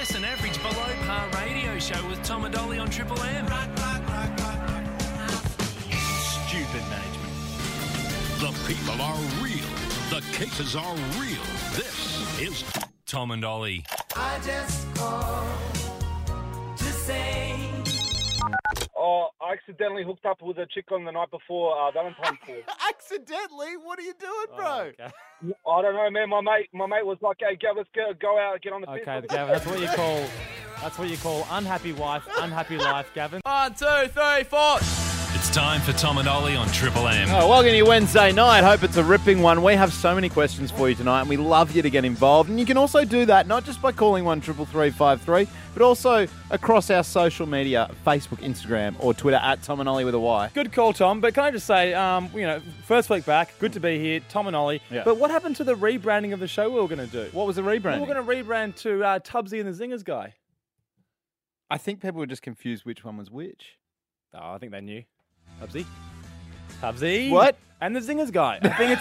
Just an average below par radio show with Tom and Dolly on Triple M. Stupid management. The people are real. The cases are real. This is Tom and Ollie. I just called to say. Oh, I accidentally hooked up with a chick on the night before Valentine's Day. Accidentally? What are you doing, bro? Oh, okay. I don't know, man. My mate was like, "Hey, let's go out, get on the piss." Okay, Gavin, that's what you call unhappy wife, unhappy life, Gavin. 1, 2, 3, 4. It's time for Tom and Ollie on Triple M. Oh, welcome to your Wednesday night. Hope it's a ripping one. We have so many questions for you tonight, and we love you to get involved. And you can also do that not just by calling 133353, but also across our social media, Facebook, Instagram, or Twitter at Tom and Ollie with a Y. Good call, Tom. But can I just say, first week back, good to be here, Tom and Ollie. Yeah. But what happened to the rebranding of the show we were going to do? What was the rebranding? We were going to rebrand to Tubbsy and the Zingers guy. I think people were just confused which one was which. Oh, I think they knew. Tubbsy. What? And the Zingers guy. I think it's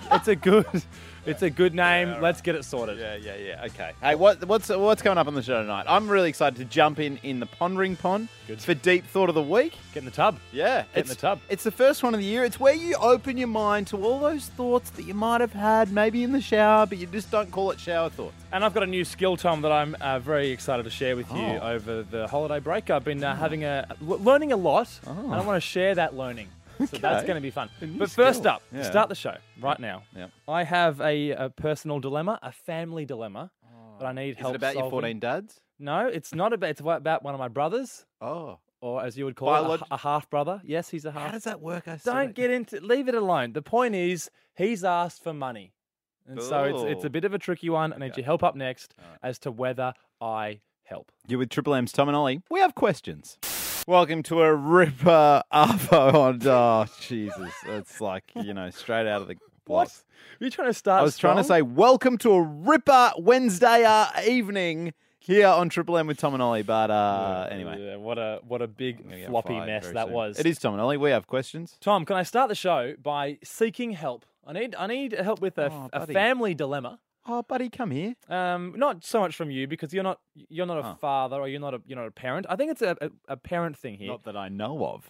a good name. Yeah, Let's get it sorted. Yeah. Okay. Hey, what's coming up on the show tonight? I'm really excited to jump in the pondering pond for deep thought of the week. Get in the tub. Yeah, Get in the tub. It's the first one of the year. It's where you open your mind to all those thoughts that you might have had maybe in the shower, but you just don't call it shower thoughts. And I've got a new skill, Tom, that I'm very excited to share with you over the holiday break. I've been learning a lot, and I want to share that learning. So that's going to be fun. But first up, to start the show right now, I have a personal dilemma, a family dilemma that I need help solving. Is it about your 14 dads? No, it's not about. It's about one of my brothers. Oh. Or as you would call it, a half brother. Yes, he's a half. How does that work? Leave it alone. The point is, he's asked for money. And so it's a bit of a tricky one. I need your help up next as to whether I help. You're with Triple M's Tom and Ollie. We have questions. Welcome to a ripper arvo on. Oh, Jesus. It's like, straight out of the What? Are you trying to start I was trying to say, welcome to a ripper Wednesday evening here on Triple M with Tom and Ollie. But anyway. Yeah, what a big floppy mess that was. It is Tom and Ollie. We have questions. Tom, can I start the show by seeking help? I need help with a family dilemma. Oh, buddy, come here. Not so much from you because you're not a father or you're not a parent. I think it's a parent thing here. Not that I know of.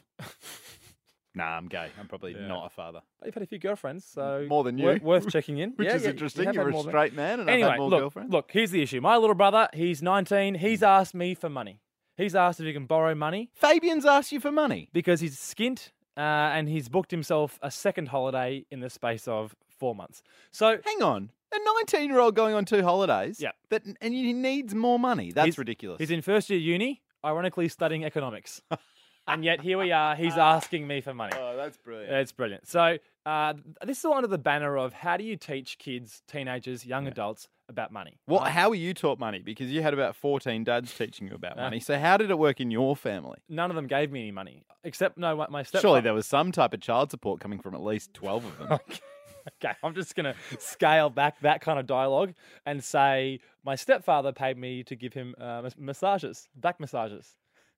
Nah, I'm gay. I'm probably not a father. You've had a few girlfriends, so more than you. Worth checking in. Which is interesting. You're a straight man, and I've had more girlfriends. Look, here's the issue. My little brother, he's 19. He's asked me for money. He's asked if he can borrow money. Fabian's asked you for money because he's skint, and he's booked himself a second holiday in the space of 4 months. So hang on. A 19-year-old going on 2 holidays? Yeah. And he needs more money. That's ridiculous. He's in first year uni, ironically studying economics. And yet here we are, he's asking me for money. Oh, that's brilliant. It's brilliant. So this is all under the banner of how do you teach kids, teenagers, young adults about money? Well, how were you taught money? Because you had about 14 dads teaching you about money. So how did it work in your family? None of them gave me any money, except my stepfather. Surely there was some type of child support coming from at least 12 of them. Okay, I'm just going to scale back that kind of dialogue and say my stepfather paid me to give him massages, back massages.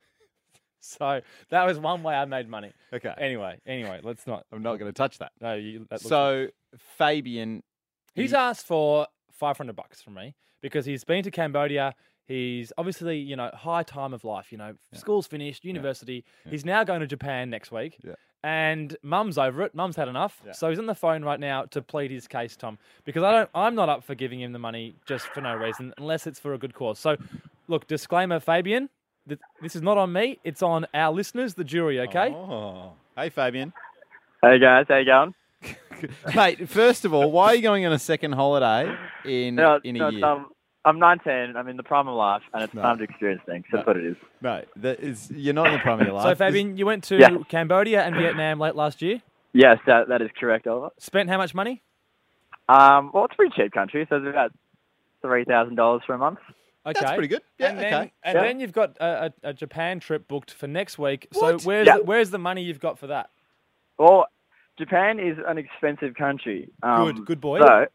So that was one way I made money. Okay. Anyway, let's not. I'm not going to touch that. No. So Fabian, he's asked for $500 from me because he's been to Cambodia. He's obviously, high time of life. School's finished, university. Yeah. He's now going to Japan next week. Yeah. And Mum's over it. Mum's had enough. Yeah. So he's on the phone right now to plead his case, Tom, because I'm not up for giving him the money just for no reason, unless it's for a good cause. So, look, disclaimer, Fabian, this is not on me. It's on our listeners, the jury, okay? Oh. Hey, Fabian. Hey, guys. How you going? Mate, first of all, why are you going on a second holiday in a year? I'm 19. I'm in the prime of life, and it's time to experience things. That's what it is. No, you're not in the prime of your life. So, Fabian, you went to Cambodia and Vietnam late last year? Yes, that is correct, Oliver. Spent how much money? Well, it's a pretty cheap country, so it's about $3,000 for a month. Okay. That's pretty good. Yeah, then you've got a Japan trip booked for next week. What? So where's the money you've got for that? Well, Japan is an expensive country. Good boy. So,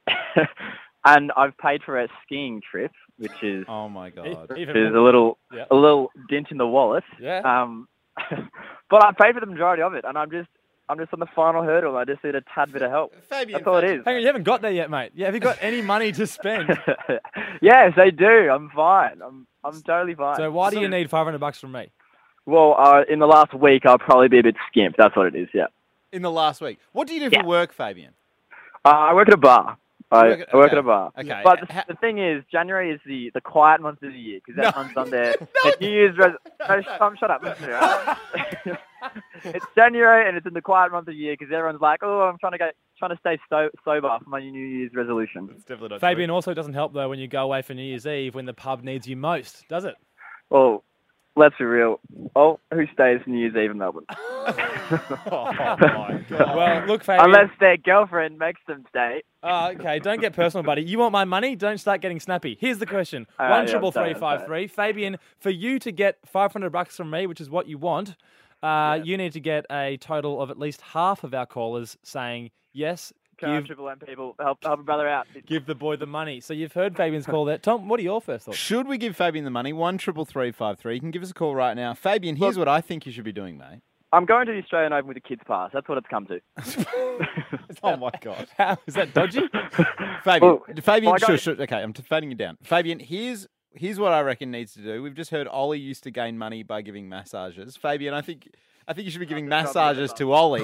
and I've paid for a skiing trip, which is oh my god, is a little dent in the wallet. Yeah. But I paid for the majority of it, and I'm just I'm just on the final hurdle. I just need a tad bit of help. Fabian, That's all it is. Hang on, you haven't got there yet, mate. Yeah, have you got any money to spend? Yes, I do. I'm fine. I'm totally fine. So why do you need $500 from me? Well, in the last week, I'll probably be a bit skimp. That's what it is, yeah. In the last week. What do you do for work, Fabian? I work at a bar. I work okay. at a bar. Okay. But the thing is, January is the quiet month of the year because everyone's done their New Year's shut up. Listen to me, right? It's January and it's in the quiet month of the year because everyone's like, oh, I'm trying to stay sober for my New Year's resolution. It's definitely not Fabian, also doesn't help, though, when you go away for New Year's Eve when the pub needs you most, does it? Well, let's be real. Oh, who stays New Year's Eve in Melbourne? Oh, my God. Well, look, Fabian. Unless their girlfriend makes them stay. Oh, okay, don't get personal, buddy. You want my money? Don't start getting snappy. Here's the question. Yeah, 13353. Fabian, for you to get $500 from me, which is what you want, you need to get a total of at least half of our callers saying, yes, Come on, Triple M people, help a brother out. give the boy the money. So you've heard Fabian's call there. Tom, what are your first thoughts? Should we give Fabian the money? 13353. You can give us a call right now. Fabian, here's what I think you should be doing, mate. I'm going to the Australian Open with a kids pass. That's what it's come to. Oh, my God. How, is that dodgy? Fabian, well, shush. Okay, I'm fading you down. Fabian, here's what I reckon needs to do. We've just heard Ollie used to gain money by giving massages. Fabian, I think you should be giving massages to Ollie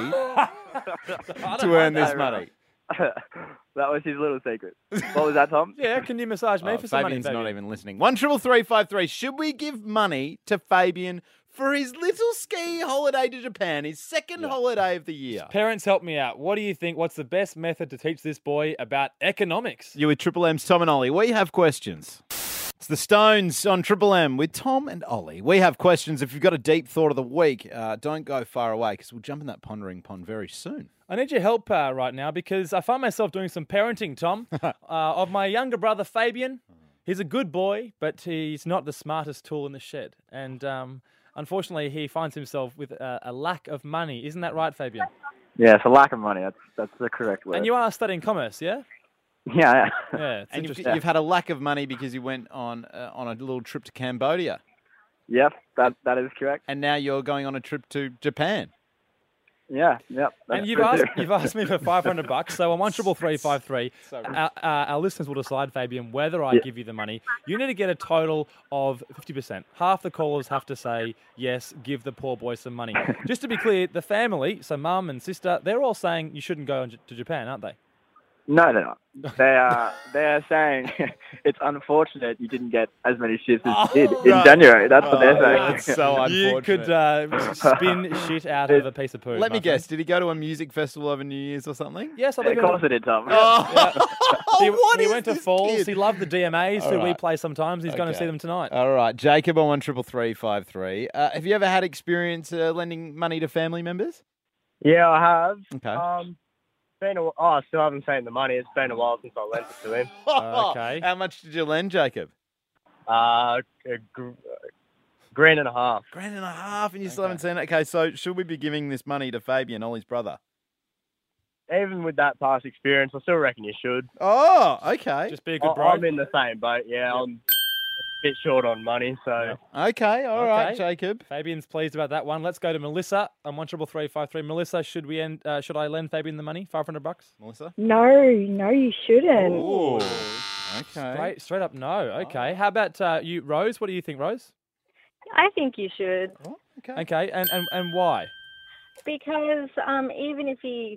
to earn this money. That was his little secret. What was that, Tom? Yeah, can you massage me for some money, Fabian's Fabian? not even listening. 13353. Should we give money to Fabian for his little ski holiday to Japan, his second holiday of the year? Parents, help me out. What do you think? What's the best method to teach this boy about economics? You with Triple M's Tom and Ollie. We have questions. It's the Stones on Triple M with Tom and Ollie. We have questions. If you've got a deep thought of the week, don't go far away because we'll jump in that pondering pond very soon. I need your help right now because I find myself doing some parenting, Tom, of my younger brother, Fabian. He's a good boy, but he's not the smartest tool in the shed. And unfortunately, he finds himself with a lack of money. Isn't that right, Fabian? Yeah, it's a lack of money. That's the correct word. And you are studying commerce, yeah? Yeah. Yeah, it's And interesting. you've had a lack of money because you went on a little trip to Cambodia. Yep, that is correct. And now you're going on a trip to Japan. Yeah, yep. And you've asked me for $500. So on 13353, our listeners will decide, Fabian, whether I give you the money. You need to get a total of 50%. Half the callers have to say yes, give the poor boy some money. Just to be clear, the family, so mum and sister, they're all saying you shouldn't go to Japan, aren't they? No, they're not. They are saying it's unfortunate you didn't get as many shifts as you did in January. That's what they're saying. That's so unfortunate. You could spin shit out of a piece of poo. Let me my guess, friend. did he go to a music festival over New Year's or something? Yes, I Of think course it did, Tom. he went to Falls. Kid? He loved the DMAs, who we right. play sometimes. He's going to see them tonight. All right, Jacob on 13353. Have you ever had experience lending money to family members? Yeah, I have. Okay. I still haven't seen the money. It's been a while since I lent it to him. Okay. How much did you lend, Jacob? $1.5 grand. $1.5 and you still haven't seen it? Okay, so should we be giving this money to Fabian, Ollie's brother? Even with that past experience, I still reckon you should. Oh, okay. Just be a good bro. I'm in the same boat. Yeah, I'm a bit short on money, so Okay, all right, Okay. Jacob. Fabian's pleased about that one. Let's go to Melissa on 13353. Melissa, should I lend Fabian the money? $500? Melissa? No, you shouldn't. Ooh, okay. Straight up, no. Okay. How about you, Rose? What do you think, Rose? I think you should. Oh, okay. Okay, and why? Because even if he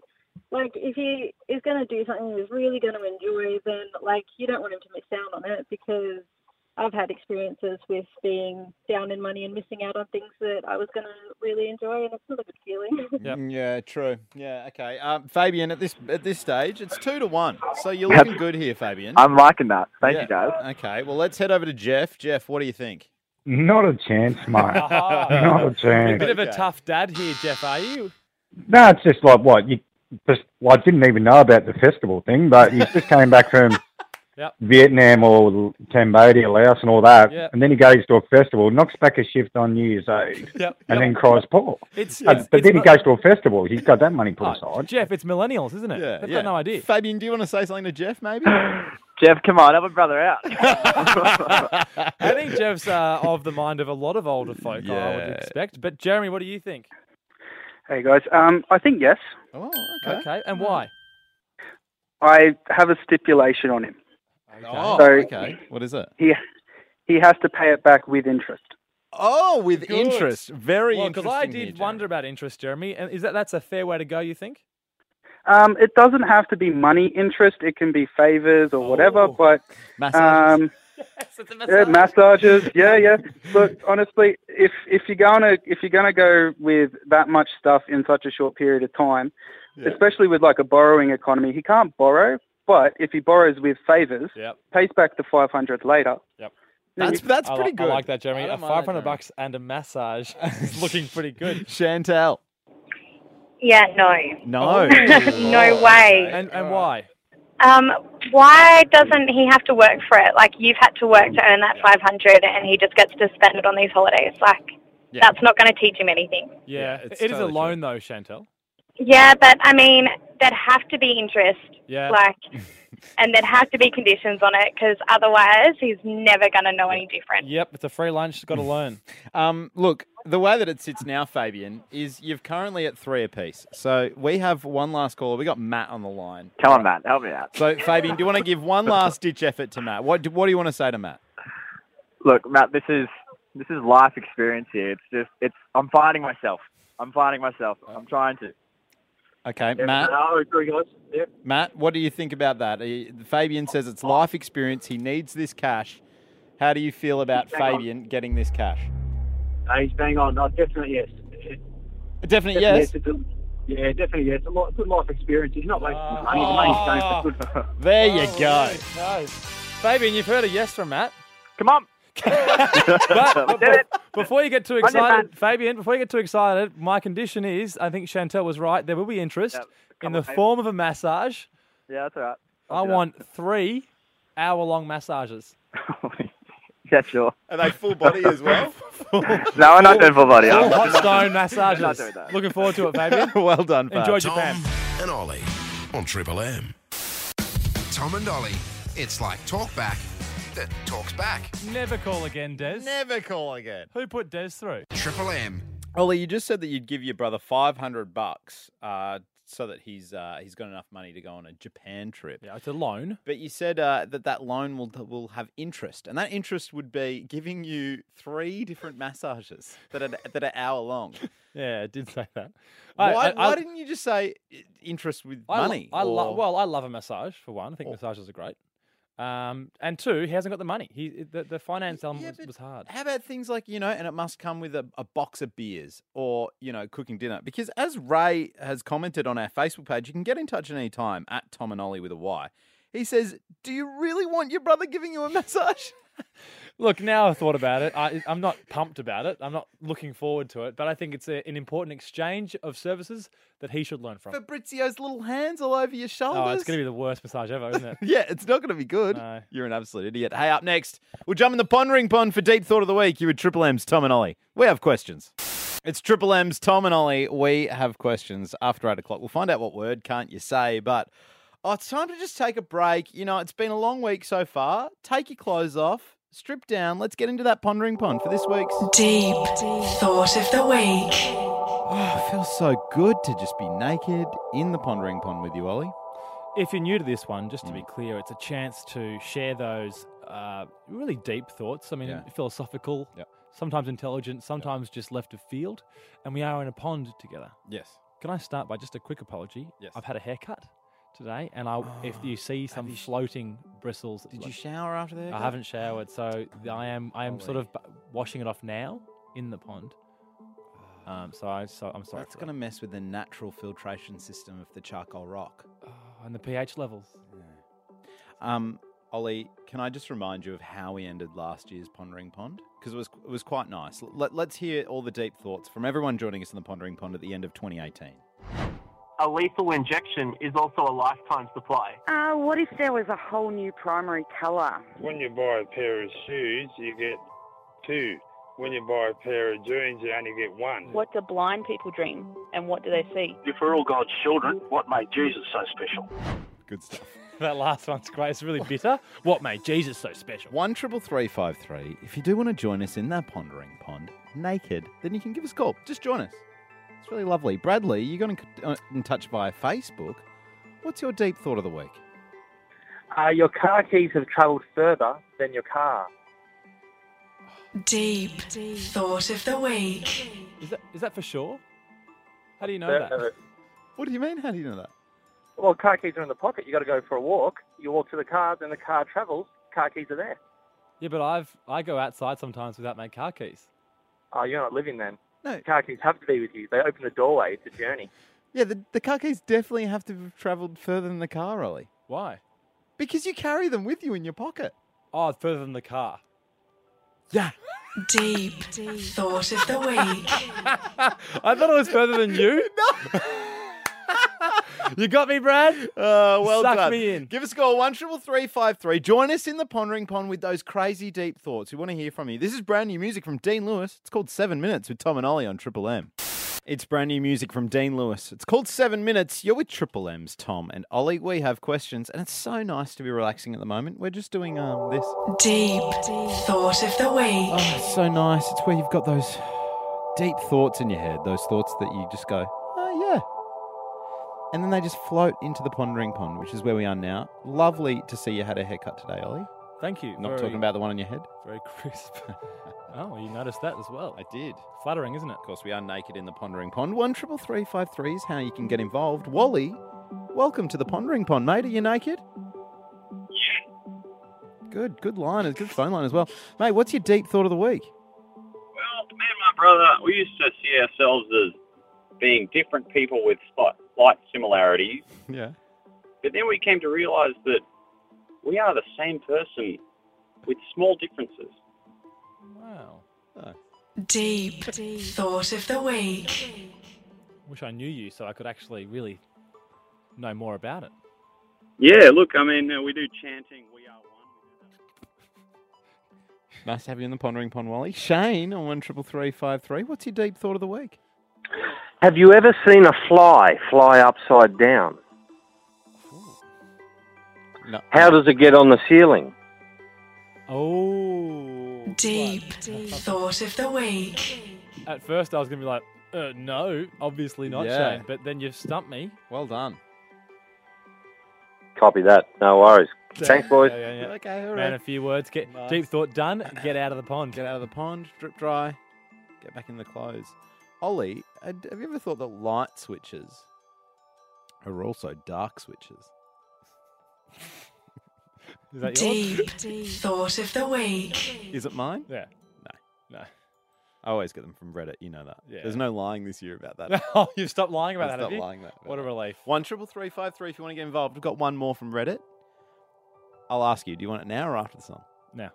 is going to do something he's really going to enjoy, then you don't want him to miss out on it, because I've had experiences with being down in money and missing out on things that I was going to really enjoy, and it's not a good feeling. Yep. Yeah, true. Yeah, okay. Fabian, at this stage, it's 2-1. So you're looking good here, Fabian. I'm liking that. Thank you, guys. Okay, well, let's head over to Jeff. Jeff, what do you think? Not a chance, mate. Not a A chance. bit of a tough dad here, Jeff, are you? No, it's just like what you just. Well, I didn't even know about the festival thing, but he just came back from Yep. Vietnam or Cambodia, Laos, and all that, Yep. and then he goes to a festival, knocks back a shift on New Year's Eve, Yep. and then cries poor. It's But then he goes to a festival. He's got that money put aside. Jeff, it's millennials, isn't it? Yeah, They've yeah. got no idea. Fabian, do you want to say something to Jeff, maybe? Jeff, come on, help a brother out. I think Jeff's of the mind of a lot of older folk, I would Yeah. expect. But Jeremy, what do you think? Hey guys, I think yes. Oh, Okay, and why? I have a stipulation on him. Oh, So okay. What is it? He has to pay it back with interest. Oh, with Good. interest. Very Well, interesting. because I here, did Jeremy. wonder about interest, Jeremy. And that's a fair way to go, you think? It doesn't have to be money interest. It can be favors or whatever. But Massages. yeah, massages. Yeah. Look, honestly, if you're gonna go with that much stuff in such a short period of time, especially with like a borrowing economy, he can't borrow. But if he borrows with favors, pays back the 500 later. Yep. That's pretty good. I like that, Jeremy. I don't mind that, $500 and a massage is looking pretty good. Chantel. Yeah, no. No. No way. And why? Why doesn't he have to work for it? Like, you've had to work to earn that 500 and he just gets to spend it on these holidays. Like, that's not going to teach him anything. Yeah, it's it is a totally loan, though, Chantel. Yeah, but, I mean, there'd have to be interest. Yeah. Like, and there'd have to be conditions on it because otherwise he's never going to know any different. Yep, it's a free lunch. Got to learn. Look, the way that it sits now, Fabian, is you're currently at 3 apiece. So we have one last caller. We got Matt on the line. Come on, Matt. Help me out. So, Fabian, do you want to give one last ditch effort to Matt? What do you want to say to Matt? Look, Matt, this is life experience here. I'm finding myself. I'm trying to. Okay, Matt. I agree, guys. Yeah. Matt, what do you think about that? Fabian says it's life experience. He needs this cash. How do you feel about Fabian getting this cash? He's bang on. No, definitely yes. Definitely yes. Yeah, definitely yes. A good life experience. He's not wasting money. The money's going for good. There you go. No. Fabian, you've heard a yes from Matt. Come on. But before you get too On your excited, man. Fabian, before you get too excited, my condition is, I think Chantel was right, there will be interest in the form of a massage. Yeah, that's all right. I want 3 hour-long massages. Yeah, sure. Are they full body as well? No, we're not doing full body. Full hot stone massages. Not doing that. Looking forward to it, Fabian. Well done, Fab. Enjoy Japan. Tom and Ollie on Triple M. Tom and Ollie, it's like talkback that talks back. Never call again, Des. Never call again. Who put Des through? Triple M. Ollie, you just said that you'd give your brother $500 so that he's got enough money to go on a Japan trip. Yeah, it's a loan. But you said that loan will have interest, and that interest would be giving you 3 different massages that are hour long. Yeah, I did say that. Why didn't you just say interest with money? I love a massage, for one. I think massages are great. And 2, he hasn't got the money. The finance element was hard. How about things like, and it must come with a box of beers or, cooking dinner? Because as Ray has commented on our Facebook page, you can get in touch at any time at Tom and Ollie with a Y. He says, do you really want your brother giving you a massage? Look, now I've thought about it. I'm not pumped about it. I'm not looking forward to it. But I think it's an important exchange of services that he should learn from. Fabrizio's little hands all over your shoulders. Oh, it's going to be the worst massage ever, isn't it? Yeah, it's not going to be good. No. You're an absolute idiot. Hey, up next, we'll jump in the pondering pond for Deep Thought of the Week. You with Triple M's Tom and Ollie. We have questions. It's Triple M's Tom and Ollie. We have questions after 8 o'clock. We'll find out what word can't you say, but it's time to just take a break. It's been a long week so far. Take your clothes off. Strip down. Let's get into that pondering pond for this week's Deep Thought of the Week. Oh, it feels so good to just be naked in the pondering pond with you, Ollie. If you're new to this one, just to be clear, it's a chance to share those really deep thoughts. I mean, philosophical, sometimes intelligent, sometimes just left of field. And we are in a pond together. Yes. Can I start by just a quick apology? Yes. I've had a haircut today, and if you see some floating bristles, Did you shower after that? I haven't showered, so I am sort of washing it off now in the pond. I'm sorry. That's going to mess with the natural filtration system of the charcoal rock. And the pH levels. Yeah. Ollie, can I just remind you of how we ended last year's Pondering Pond? Because it was quite nice. Let's hear all the deep thoughts from everyone joining us in the Pondering Pond at the end of 2018. A lethal injection is also a lifetime supply. What if there was a whole new primary colour? When you buy a pair of shoes, you get 2. When you buy a pair of jeans, you only get 1. What do blind people dream, and what do they see? If we're all God's children, what made Jesus so special? Good stuff. That last one's great. It's really bitter. What made Jesus so special? 133353. If you do want to join us in that Pondering Pond naked, then you can give us a call. Just join us. It's really lovely. Bradley, you got in touch via Facebook. What's your deep thought of the week? Your car keys have travelled further than your car. Deep thought of the week. Is that for sure? How do you know that? What do you mean? How do you know that? Well, car keys are in the pocket. You got to go for a walk. You walk to the car, then the car travels. Car keys are there. Yeah, but I go outside sometimes without my car keys. Oh, you're not living then. No. Car keys have to be with you. They open the doorway. It's a journey. Yeah, the car keys definitely have to have travelled further than the car, Ollie. Why? Because you carry them with you in your pocket. Oh, further than the car. Yeah. Deep thought of the week. I thought it was further than you. No. You got me, Brad. Well Suck done. me in. Give us a call, 133353. Join us in the Pondering Pond with those crazy deep thoughts. We want to hear from you. This is brand new music from Dean Lewis. It's called 7 Minutes with Tom and Ollie on Triple M. It's brand new music from Dean Lewis. It's called 7 Minutes. You're with Triple M's Tom and Ollie. We have questions, and it's so nice to be relaxing at the moment. We're just doing this. Deep thought of the week. Oh, it's so nice. It's where you've got those deep thoughts in your head, those thoughts that you just go, oh, yeah. And then they just float into the Pondering Pond, which is where we are now. Lovely to see you had a haircut today, Ollie. Thank you. Not talking about the one on your head. Very crisp. Oh, you noticed that as well. I did. Flattering, isn't it? Of course, we are naked in the Pondering Pond. 133353 is how you can get involved. Wally, welcome to the Pondering Pond, mate. Are you naked? Yeah. Good line. Good phone line as well. Mate, what's your deep thought of the week? Well, me and my brother, we used to see ourselves as being different people with slight similarities. Yeah. But then we came to realise that we are the same person with small differences. Wow. Oh. Deep thought of the week. Wish I knew you so I could actually really know more about it. Yeah, look, I mean, we do chanting, we are one. Nice to have you in the Pondering Pond, Wally. Shane on 133353. What's your deep thought of the week? Have you ever seen a fly upside down? No. How does it get on the ceiling? Oh. Deep thought of the week. At first I was going to be like, no, obviously not, Yeah. Shane. But then you've stumped me. Well done. Copy that. No worries. Thanks, boys. Yeah. Okay, all right. Man, a few words. Get Nice. deep thought done. Get out of the pond. Get out of the pond, drip dry, get back in the clothes. Ollie, have you ever thought that light switches are also dark switches? Is that yours? Deep thought of the week. Is it mine? Yeah. No. No. I always get them from Reddit. You know that. Yeah. There's no lying this year about that. Oh, you've stopped lying about I've that, have stopped you? lying about What a that. relief. 133353 if you want to get involved. We've got one more from Reddit. I'll ask you, do you want it now or after the song? Now.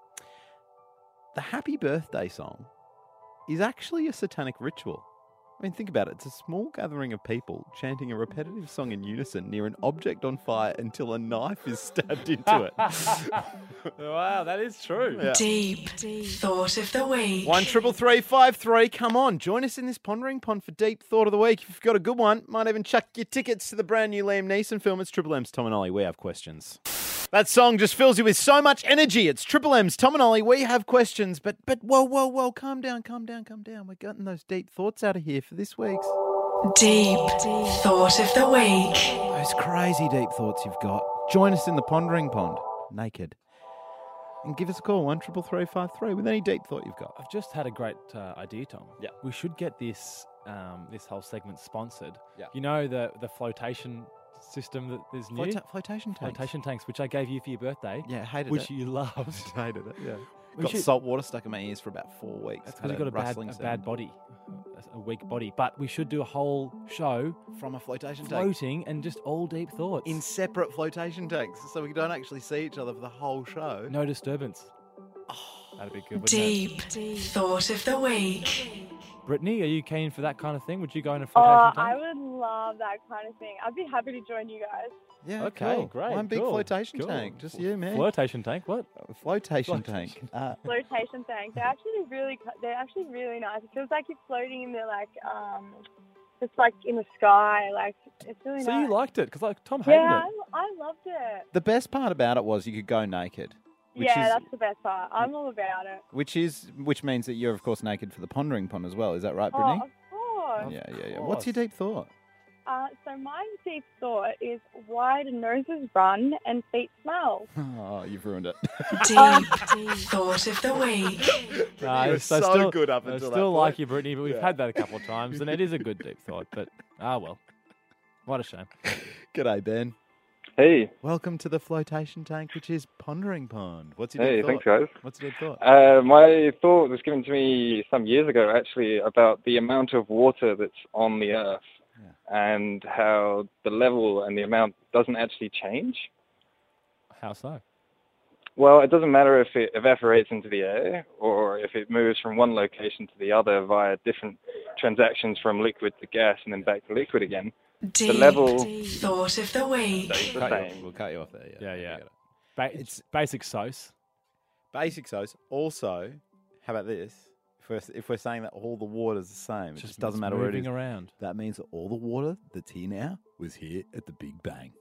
The happy birthday song is actually a satanic ritual. I mean, think about it. It's a small gathering of people chanting a repetitive song in unison near an object on fire until a knife is stabbed into it. Wow, that is true. Yeah. Deep thought of the week. 133353. Come on, join us in this Pondering Pond for Deep Thought of the Week. If you've got a good one, might even chuck your tickets to the brand new Liam Neeson film. It's Triple M's Tom and Ollie. We have questions. That song just fills you with so much energy. It's Triple M's Tom and Ollie. We have questions, but whoa, calm down. We're getting those deep thoughts out of here for this week's Deep thought of the week. Those crazy deep thoughts you've got. Join us in the Pondering Pond, naked, and give us a call 133353 with any deep thought you've got. I've just had a great idea, Tom. Yeah. We should get this this whole segment sponsored. Yeah. You know the flotation system that is new? Flotation tanks. Flotation tanks, which I gave you for your birthday. Yeah, hated which it. you loved. Hated it, yeah. We Got should- salt water stuck in my ears for about 4 weeks. That's Had because you've got a rustling bad sound. body, a weak body. But we should do a whole show From a flotation tank. floating and just all deep thoughts. In separate flotation tanks, so we don't actually see each other for the whole show. No disturbance. That'd be good, wouldn't Deep thought of the week. it? Brittany, are you keen for that kind of thing? Would you go in a Oh, flotation I tank? would love that kind of thing. I'd be happy to join you guys. Yeah, Okay, cool. great. One big cool, flotation cool. tank. Just you, man. Flotation tank, what? Flotation tank. Flotation tank. They're actually really nice. It feels like you're floating in the just like in the sky. Like it's really So nice. you liked it? Because like Tom hated Yeah, it. I loved it. The best part about it was you could go naked. Which Yeah, is, that's the best part. I'm all about it. which means that you're of course naked for the Pondering Pond as well. Is that right, Oh, Brittany? of course. course. Yeah. What's your deep thought? So my deep thought is, why do noses run and feet smell? Oh, you've ruined it. Deep thought of the week. You were so good up until that still point. like you, Brittany, but we've had that a couple of times, and it is a good deep thought. But well, what a shame. G'day, Ben. Hey. Welcome to the flotation tank, which is Pondering Pond. What's your Hey, deep thought? thanks, guys. What's your deep thought? My thought was given to me some years ago, actually, about the amount of water that's on the Earth and how the level and the amount doesn't actually change. How so? Well, it doesn't matter if it evaporates into the air or if it moves from one location to the other via different transactions from liquid to gas and then back to liquid again. Deep the level thought of the week. stays the same. We'll cut you off there. Yeah. It's basic sauce. Basic sauce. Also, how about this? If we're saying that all the water's the same, it just doesn't matter where it is. Moving around. That means that all the water that's here now was here at the Big Bang.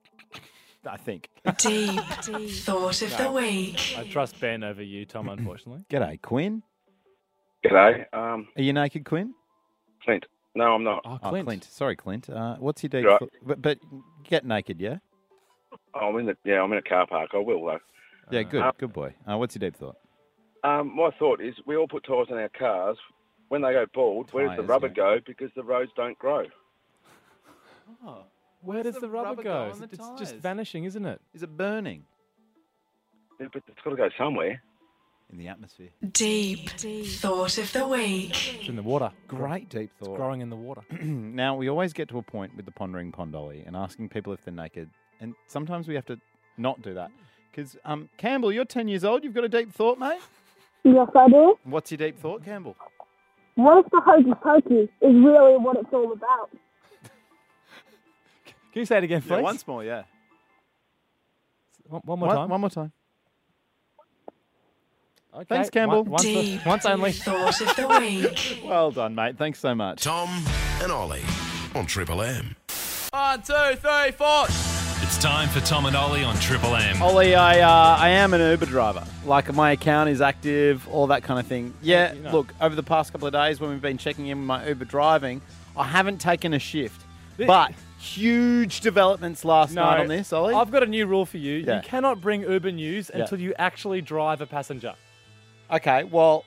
I think. Deep thought of the week. I trust Ben over you, Tom, unfortunately. G'day, Quinn. G'day. Are you naked, Quinn? Clint. No, I'm not. Oh, Clint. Sorry, Clint. What's your deep Right. thought? But get naked, yeah? I'm in a car park. I will, though. Yeah, good boy. What's your deep thought? My thought is we all put tyres on our cars. When they go bald, where does the Tyres, rubber go? Because the roads don't grow. Oh, Where does the rubber go? on the It's tyres? just vanishing, isn't it? Is it burning? Yeah, but it's got to go somewhere. In the atmosphere. Deep thought of the week. It's in the water. Great deep thought. It's growing in the water. Now, we always get to a point with the Pondering Pondolly and asking people if they're naked. And sometimes we have to not do that. Because, Campbell, you're 10 years old. You've got a deep thought, mate? Yes, I do. What's your deep thought, Campbell? What if the hokey pokey is really what it's all about? Can you say it again, please? Yeah, once more, yeah. One more time. One more time. Okay. Thanks, Campbell. Once only. Thought of the week. Well done, mate. Thanks so much. Tom and Ollie on Triple M. 1, 2, 3, 4. It's time for Tom and Ollie on Triple M. Ollie, I am an Uber driver. Like, my account is active, all that kind of thing. Yeah, look, over the past couple of days when we've been checking in with my Uber driving, I haven't taken a shift. But huge developments last night on this, Ollie. I've got a new rule for you. Yeah. You cannot bring Uber news Yeah. until you actually drive a passenger. Okay, well,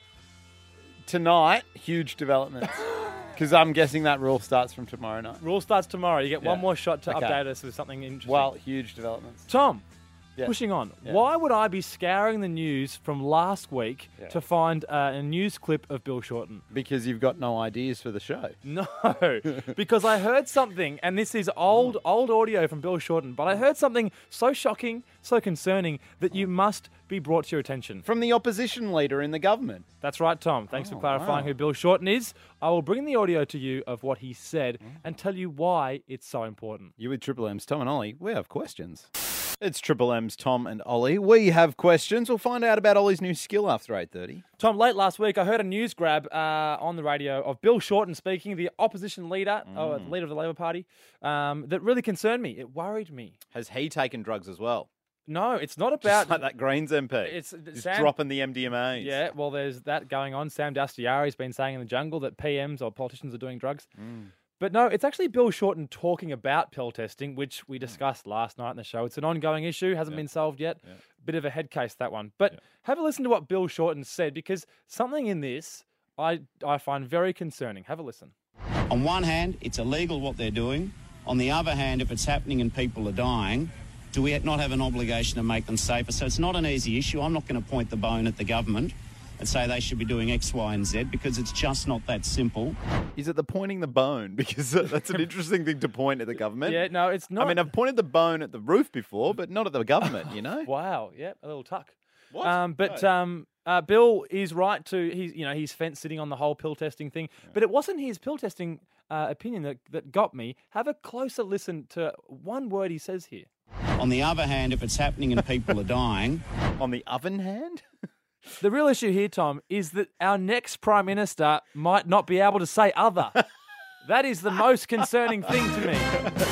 tonight, huge developments. Because I'm guessing that rule starts from tomorrow night. Rule starts tomorrow. You get one more shot to Okay. update us with something interesting. Well, huge developments. Tom, Yeah. pushing on. Yeah. Why would I be scouring the news from last week to find a news clip of Bill Shorten? Because you've got no ideas for the show. No, because I heard something, and this is old audio from Bill Shorten, but I heard something so shocking, so concerning, that you must be brought to your attention. From the opposition leader in the government. That's right, Tom. Thanks for clarifying wow. who Bill Shorten is. I will bring the audio to you of what he said and tell you why it's so important. You with Triple M's Tom and Ollie, we have questions. It's Triple M's Tom and Ollie. We have questions. We'll find out about Ollie's new skill after 8:30. Tom, late last week, I heard a news grab on the radio of Bill Shorten speaking, the opposition leader, leader of the Labor Party, that really concerned me. It worried me. Has he taken drugs as well? No, it's not about... Just like that Greens MP. It's Just dropping the MDMAs. Yeah, well, there's that going on. Sam Dastyari's been saying in the jungle that PMs or politicians are doing drugs. But no, it's actually Bill Shorten talking about pill testing, which we discussed last night in the show. It's an ongoing issue, hasn't been solved yet. Bit of a head case, that one. But have a listen to what Bill Shorten said, because something in this I find very concerning. Have a listen. On one hand, it's illegal what they're doing. On the other hand, if it's happening and people are dying, do we not have an obligation to make them safer? So it's not an easy issue. I'm not going to point the bone at the government and say they should be doing X, Y, and Z, because it's just not that simple. Is it the pointing the bone? Because that's an interesting thing to point at the government. Yeah, no, it's not. I mean, I've pointed the bone at the roof before, but not at the government, you know? Wow, yeah, a little tuck. What? Bill is right to he's fence sitting on the whole pill testing thing, but it wasn't his pill testing opinion that got me. Have a closer listen to one word he says here. On the other hand, if it's happening and people are dying... On the oven hand? The real issue here, Tom, is that our next Prime Minister might not be able to say other. That is the most concerning thing to me.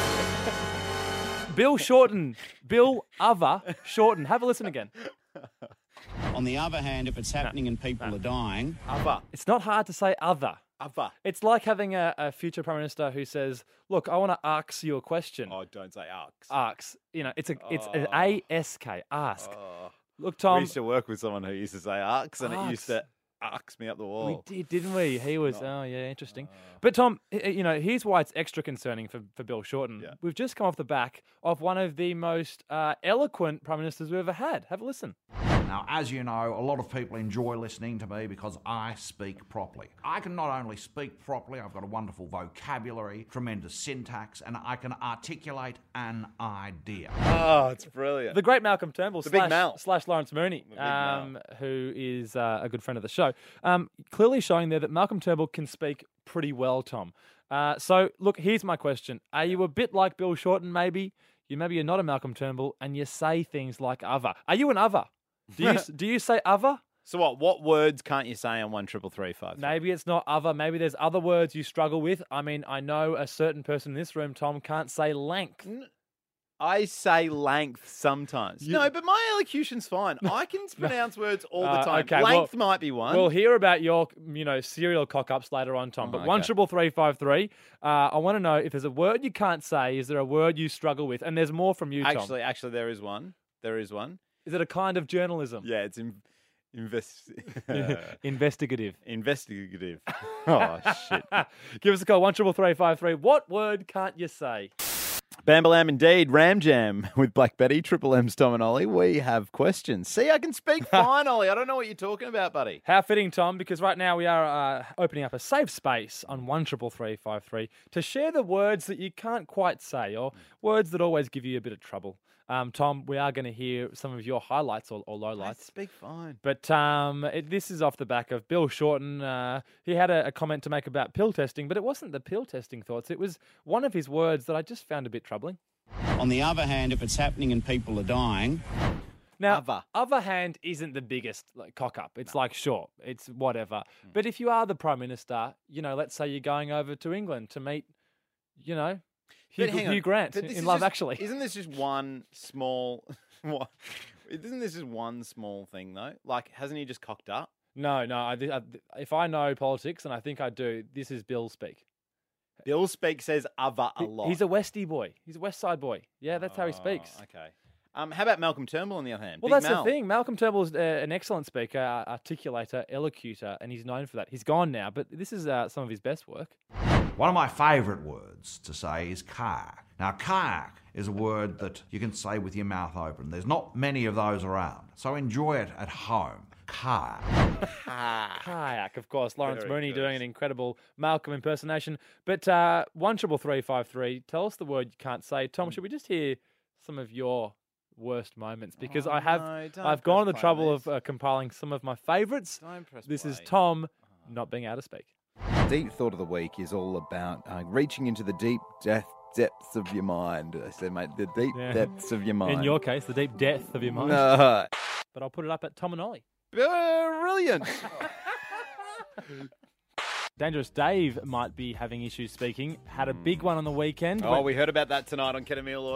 Bill Shorten. Bill Shorten. Have a listen again. On the other hand, if it's happening and people are dying... Other. It's not hard to say other. Other. It's like having a future Prime Minister who says, look, I want to ask you a question. Oh, don't say arcs. Arcs. You know, it's an A-S-K, ask. Look, Tom. We used to work with someone who used to say arcs, and it used to arcs me up the wall. We did, didn't we? He was, interesting. But, Tom, here's why it's extra concerning for Bill Shorten. Yeah. We've just come off the back of one of the most eloquent Prime Ministers we've ever had. Have a listen. Now, as you know, a lot of people enjoy listening to me because I speak properly. I can not only speak properly, I've got a wonderful vocabulary, tremendous syntax, and I can articulate an idea. Oh, it's brilliant. The great Malcolm Turnbull Big Mal. slash Lawrence Mooney, who is a good friend of the show, clearly showing there that Malcolm Turnbull can speak pretty well, Tom. So, look, here's my question. Are you a bit like Bill Shorten, maybe? Maybe you're not a Malcolm Turnbull, and you say things like other. Are you an other? Do you say other? So what words can't you say on 133353? Maybe it's not other. Maybe there's other words you struggle with. I mean, I know a certain person in this room, Tom, can't say length. I say length sometimes. No, but my elocution's fine. I can pronounce words all the time. Okay, length might be one. We'll hear about your, serial cock-ups later on, Tom. But 133353, I want to know if there's a word you can't say, is there a word you struggle with? And there's more from you, Tom. Actually, there is one. There is one. Is it a kind of journalism? Yeah, it's investigative. Investigative. Oh, shit. Give us a call, 133353. What word can't you say? Bambalam indeed. Ram Jam with Black Betty, Triple M's Tom and Ollie. We have questions. See, I can speak fine, Ollie. I don't know what you're talking about, buddy. How fitting, Tom, because right now we are opening up a safe space on 133353 to share the words that you can't quite say or words that always give you a bit of trouble. Tom, we are going to hear some of your highlights or lowlights. I speak fine. But this is off the back of Bill Shorten. He had a comment to make about pill testing, but it wasn't the pill testing thoughts. It was one of his words that I just found a bit troubling. On the other hand, if it's happening and people are dying... Now, other hand isn't the biggest cock-up. It's sure, it's whatever. But if you are the Prime Minister, let's say you're going over to England to meet, Hugh Grant in Love Actually. Isn't this just one small... Isn't this just one small thing, though? Hasn't he just cocked up? No. If I know politics, and I think I do, this is Bill speak. Bill speak says other a lot. He's a Westie boy. He's a West Side boy. Yeah, that's how he speaks. Okay. How about Malcolm Turnbull on the other hand? Well, that's the thing. Malcolm Turnbull is an excellent speaker, articulator, elocutor, and he's known for that. He's gone now, but this is some of his best work. One of my favourite words to say is kayak. Now, kayak is a word that you can say with your mouth open. There's not many of those around, so enjoy it at home. Kayak. Kayak, of course. Lawrence Mooney doing an incredible Malcolm impersonation. But 133353, tell us the word you can't say. Tom, should we just hear some of your worst moments? Because I've gone to the trouble of compiling some of my favourites. This is Tom not being able to speak. Deep Thought of the Week is all about reaching into the deep depths of your mind. I said, mate, the deep depths of your mind. In your case, the deep depth of your mind. No. But I'll put it up at Tom and Ollie. Brilliant. Dangerous Dave might be having issues speaking. Had a big one on the weekend. Oh, we heard about that tonight on Ketamil.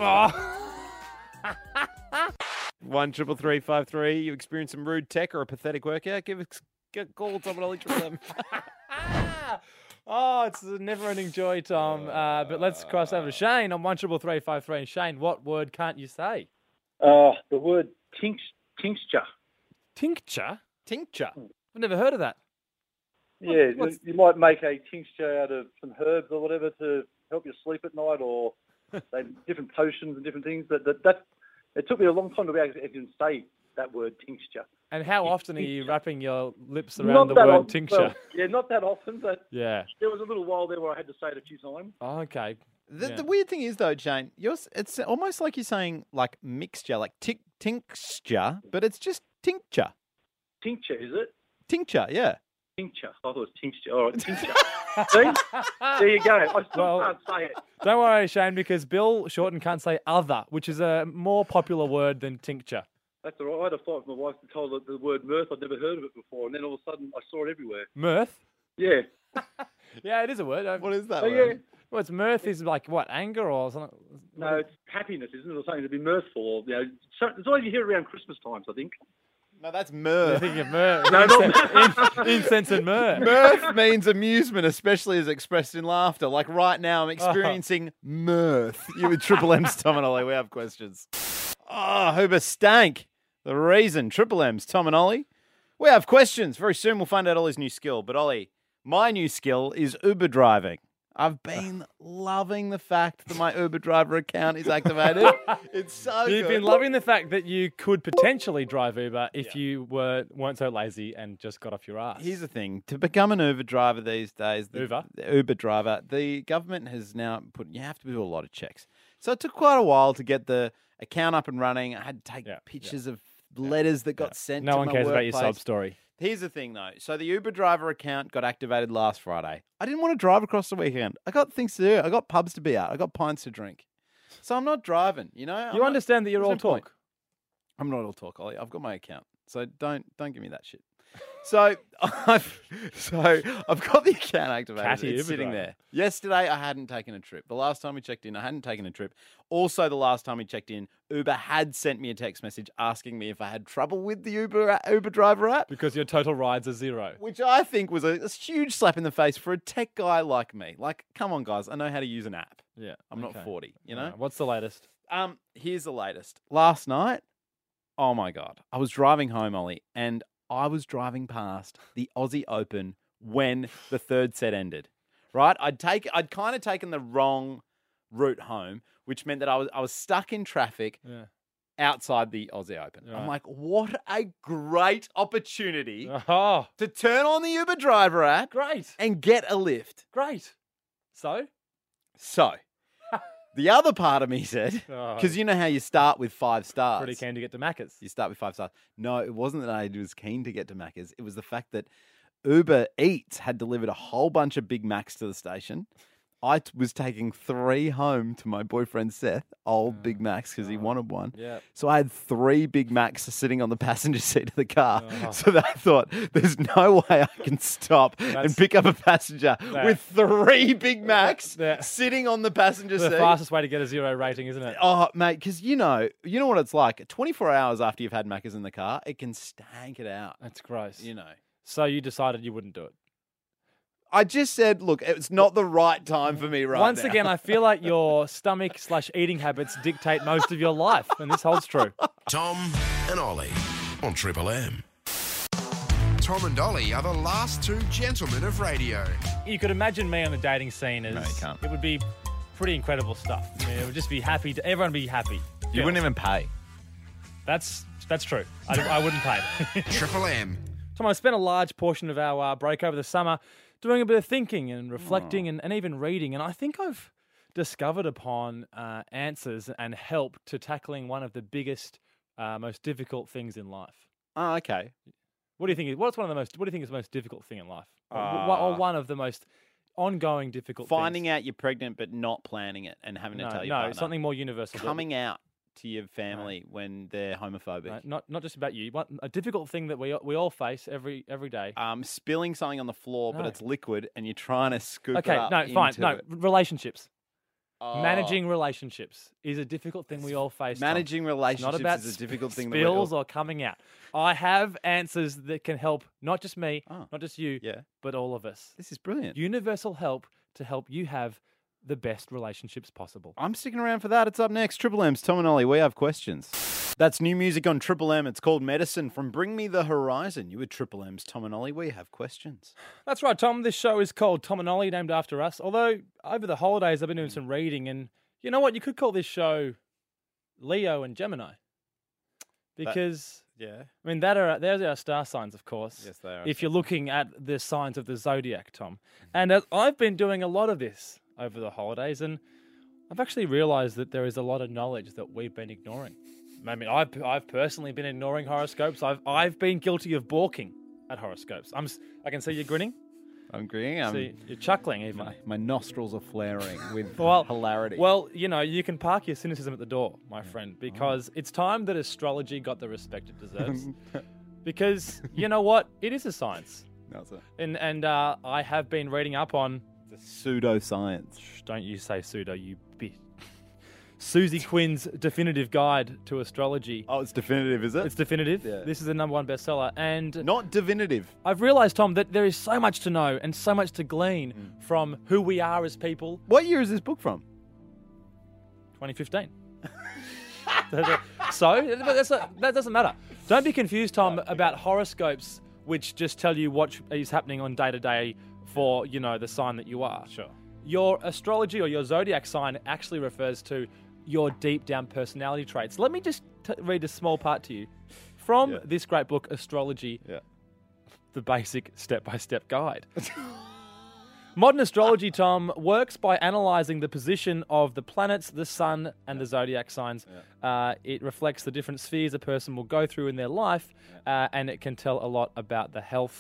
133353. You experienced some rude tech or a pathetic workout? Give us a call, Tom and Ollie. Oh, it's a never-ending joy, Tom. But let's cross over to Shane on 133353. Shane, what word can't you say? The word tincture. Tincture? Tincture? I've never heard of that. Yeah, you might make a tincture out of some herbs or whatever to help you sleep at night, or different potions and different things. But that it took me a long time to be able to even say that word tincture. And how often are you wrapping your lips around the word tincture? Well, yeah, not that often, but yeah, there was a little while there where I had to say it a few times. Oh, okay. The weird thing is, though, Shane, it's almost like you're saying like mixture, like tincture, but it's just tincture. Tincture, is it? Tincture, yeah. Tincture. I thought it was tincture. All right, tincture. See? There you go. I still can't say it. Don't worry, Shane, because Bill Shorten can't say other, which is a more popular word than tincture. That's all right. I had a fight with my wife to tell her the word mirth. I'd never heard of it before, and then all of a sudden I saw it everywhere. Mirth? Yeah. Yeah, it is a word. What is that word? Yeah. Well, it's mirth is like, what, anger or something? No, it's happiness, isn't it? Or something to be mirthful. Or, it's always you hear it around Christmas times, I think. No, that's mirth. You're thinking of mirth. Incense and myrrh. Mirth means amusement, especially as expressed in laughter. Like right now, I'm experiencing mirth. You with Triple M's Tom and Ollie. We have questions. Oh, Huber stank. The reason. Triple M's Tom and Ollie. We have questions. Very soon we'll find out Ollie's new skill. But Ollie, my new skill is Uber driving. I've been loving the fact that my Uber driver account is activated. It's so good. You've been loving the fact that you could potentially drive Uber if you weren't so lazy and just got off your ass. Here's the thing. To become an Uber driver these days, the Uber driver, the government has now you have to do a lot of checks. So it took quite a while to get the account up and running. I had to take pictures of letters that got sent to my workplace. No one cares about your sob story. Here's the thing, though. So the Uber driver account got activated last Friday. I didn't want to drive across the weekend. I got things to do. I got pubs to be at. I got pints to drink. So I'm not driving, you know? You understand that you're all talk. I'm not all talk, Ollie. I've got my account. So don't give me that shit. So I've got the account activated. It's sitting there. Yesterday, I hadn't taken a trip. The last time we checked in, I hadn't taken a trip. Also, the last time we checked in, Uber had sent me a text message asking me if I had trouble with the Uber driver app. Because your total rides are 0. Which I think was a huge slap in the face for a tech guy like me. Like, come on, guys. I know how to use an app. Yeah. I'm not 40, you know? Right. What's the latest? Here's the latest. Last night, oh my God, I was driving home, Ollie, and I was driving past the Aussie Open when the third set ended. Right? I'd kind of taken the wrong route home, which meant that I was stuck in traffic outside the Aussie Open. Right. I'm like, what a great opportunity to turn on the Uber driver app. Great. And get a lift. Great. So, the other part of me said, because you know how you start with 5 stars. Pretty keen to get to Macca's. You start with 5 stars. No, it wasn't that I was keen to get to Macca's. It was the fact that Uber Eats had delivered a whole bunch of Big Macs to the station. I was taking 3 home to my boyfriend Seth, old Big Macs, because he wanted one. Yeah. So I had 3 Big Macs sitting on the passenger seat of the car. So that I thought, there's no way I can stop and pick up a passenger with 3 Big Macs sitting on the passenger seat. The fastest way to get a 0 rating, isn't it? Oh, mate, because you know what it's like. 24 hours after you've had Macca's in the car, it can stank it out. That's gross. You know. So you decided you wouldn't do it. I just said, look, it's not the right time for me right now. Once again, I feel like your stomach/eating habits dictate most of your life, and this holds true. Tom and Ollie on Triple M. Tom and Ollie are the last 2 gentlemen of radio. You could imagine me on the dating scene as it would be pretty incredible stuff. I mean, it would just be happy. Everyone would be happy. You wouldn't even pay. That's true. I wouldn't pay. Triple M. Tom, I spent a large portion of our break over the summer doing a bit of thinking and reflecting and even reading. And I think I've discovered upon answers and help to tackling one of the biggest, most difficult things in life. Oh, okay. What do you think? What do you think is the most difficult thing in life? Or one of the most ongoing difficult Finding things? out you're pregnant but not planning it and having to tell your partner. No, something more universal. Coming out to your family when they're homophobic. Not just about you. A difficult thing that we all face every day. Spilling something on the floor, but it's liquid, and you're trying to scoop it up. Okay, fine. Into it. Relationships. Managing relationships is a difficult thing we all face. Managing relationships not about is a difficult thing. Spills or coming out. I have answers that can help not just me, not just you, but all of us. This is brilliant. Universal help to help you have the best relationships possible. I'm sticking around for that. It's up next. Triple M's Tom and Ollie. We have questions. That's new music on Triple M. It's called Medicine from Bring Me the Horizon. You with Triple M's Tom and Ollie. We have questions. That's right, Tom. This show is called Tom and Ollie, named after us. Although over the holidays, I've been doing some reading, and you know what? You could call this show Leo and Gemini. Because I mean, there's our star signs, of course. Yes, they are. If you're looking at the signs of the zodiac, Tom. And I've been doing a lot of this over the holidays, and I've actually realised that there is a lot of knowledge that we've been ignoring. I mean, I've personally been ignoring horoscopes. I've been guilty of balking at horoscopes. I can see you grinning. I'm grinning. See, you're chuckling even. My nostrils are flaring with hilarity. Well, you know, you can park your cynicism at the door, my friend, because it's time that astrology got the respect it deserves. Because you know what? It is a science. That's it. And I have been reading up on the pseudoscience. Don't you say pseudo, you bitch. Susie Quinn's definitive guide to astrology. Oh, it's definitive, is it? It's definitive. Yeah. This is the #1 bestseller. And not divinative. I've realised, Tom, that there is so much to know and so much to glean from who we are as people. What year is this book from? 2015. So, that doesn't matter. Don't be confused, Tom, about horoscopes, which just tell you what is happening on day to day for, the sign that you are. Sure. Your astrology or your zodiac sign actually refers to your deep down personality traits. Let me just read a small part to you from this great book, Astrology, the basic step-by-step guide. Modern astrology, Tom, works by analysing the position of the planets, the sun, and the zodiac signs. It reflects the different spheres a person will go through in their life, and it can tell a lot about their health,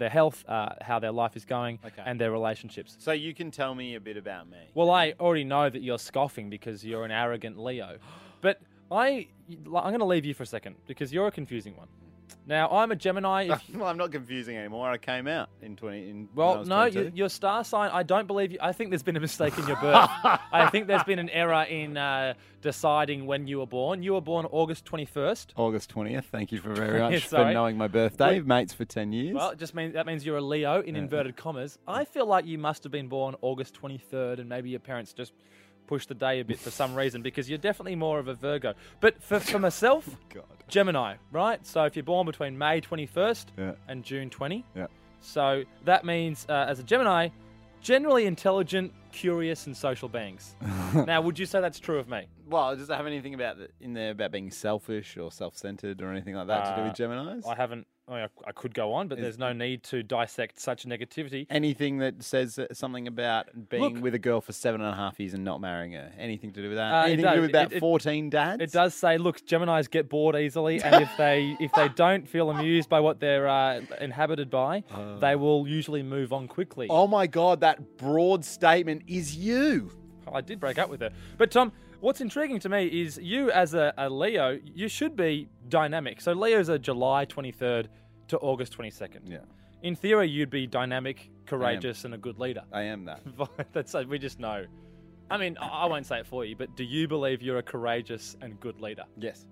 how their life is going, and their relationships. So you can tell me a bit about me. Well, I already know that you're scoffing because you're an arrogant Leo. But I'm going to leave you for a second because you're a confusing one. Now, I'm a Gemini. Well, I'm not confusing anymore. I came out in 20. Well, no, your star sign, I don't believe you. I think there's been a mistake in your birth. I think there's been an error in deciding when you were born. You were born August 21st. August 20th. Thank you very much for Sorry. knowing my birthday. Mates for 10 years. Well, that means you're a Leo in inverted commas. I feel like you must have been born August 23rd, and maybe your parents just pushed the day a bit for some reason because you're definitely more of a Virgo. But for myself, Gemini, right? So if you're born between May 21st and June 20, so that means as a Gemini, generally intelligent, curious, and social beings. Now, would you say that's true of me? Well, does it have anything in there about being selfish or self-centered or anything like that to do with Geminis? I haven't. I could go on, but there's no need to dissect such negativity. Anything that says something about being with a girl for 7.5 years and not marrying her? Anything to do with that? Anything to do with about 14 dads? It does say, look, Geminis get bored easily, and if they don't feel amused by what they're inhabited by, they will usually move on quickly. Oh my God, that broad statement is you. I did break up with her. But Tom, what's intriguing to me is you as a Leo, you should be dynamic. So Leo's a July 23rd to August 22nd. Yeah. In theory, you'd be dynamic, courageous, and a good leader. I am that. We just know. I mean, I won't say it for you, but do you believe you're a courageous and good leader? Yes.